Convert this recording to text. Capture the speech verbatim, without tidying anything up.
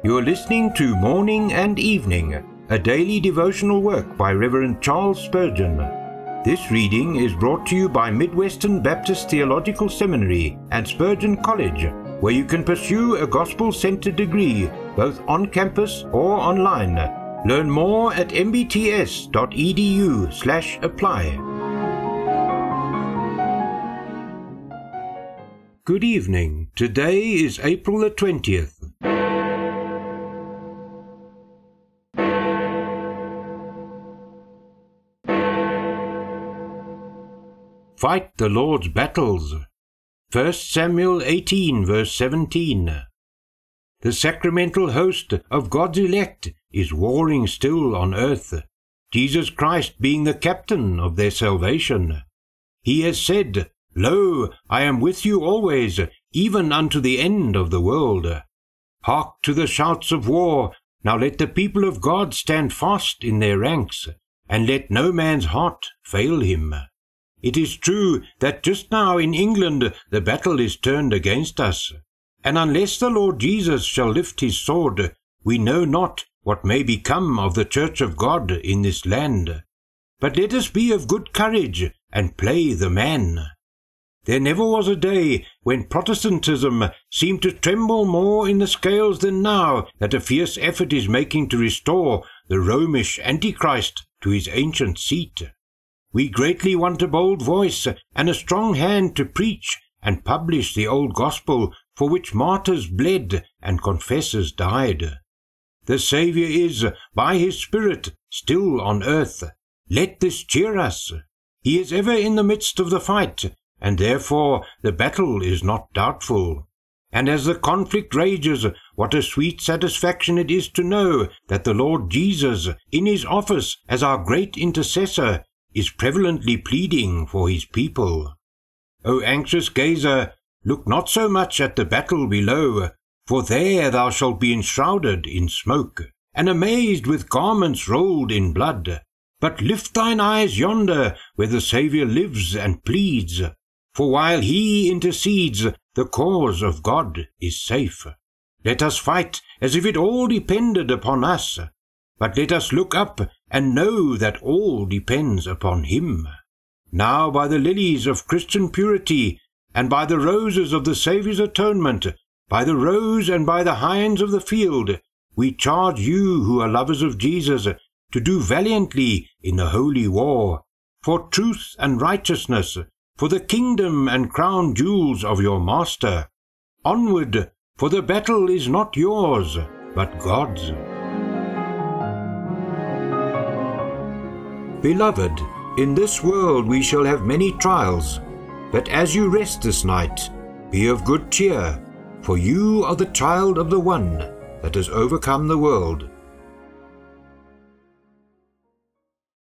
You are listening to Morning and Evening, a daily devotional work by Reverend Charles Spurgeon. This reading is brought to you by Midwestern Baptist Theological Seminary and Spurgeon College, where you can pursue a gospel-centered degree both on campus or online. Learn more at mbts.edu slash apply. Good evening. Today is April the twentieth. Fight the Lord's battles. First Samuel eighteen, verse seventeen. The sacramental host of God's elect is warring still on earth, Jesus Christ being the captain of their salvation. He has said, "Lo, I am with you always, even unto the end of the world." Hark to the shouts of war. Now let the people of God stand fast in their ranks, and let no man's heart fail him. It is true that just now in England the battle is turned against us, and unless the Lord Jesus shall lift his sword, we know not what may become of the Church of God in this land. But let us be of good courage and play the man. There never was a day when Protestantism seemed to tremble more in the scales than now that a fierce effort is making to restore the Romish Antichrist to his ancient seat. We greatly want a bold voice and a strong hand to preach and publish the old gospel for which martyrs bled and confessors died. The Saviour is, by his Spirit, still on earth. Let this cheer us. He is ever in the midst of the fight, and therefore the battle is not doubtful. And as the conflict rages, what a sweet satisfaction it is to know that the Lord Jesus, in his office as our great intercessor, is prevalently pleading for his people. O anxious gazer, look not so much at the battle below, for there thou shalt be enshrouded in smoke, and amazed with garments rolled in blood. But lift thine eyes yonder, where the Saviour lives and pleads, for while he intercedes, the cause of God is safe. Let us fight as if it all depended upon us, but let us look up and know that all depends upon him. Now by the lilies of Christian purity, and by the roses of the Saviour's atonement, by the rose and by the hinds of the field, we charge you who are lovers of Jesus to do valiantly in the holy war, for truth and righteousness, for the kingdom and crown jewels of your Master. Onward, for the battle is not yours, but God's. Beloved, in this world we shall have many trials, but as you rest this night, be of good cheer, for you are the child of the one that has overcome the world.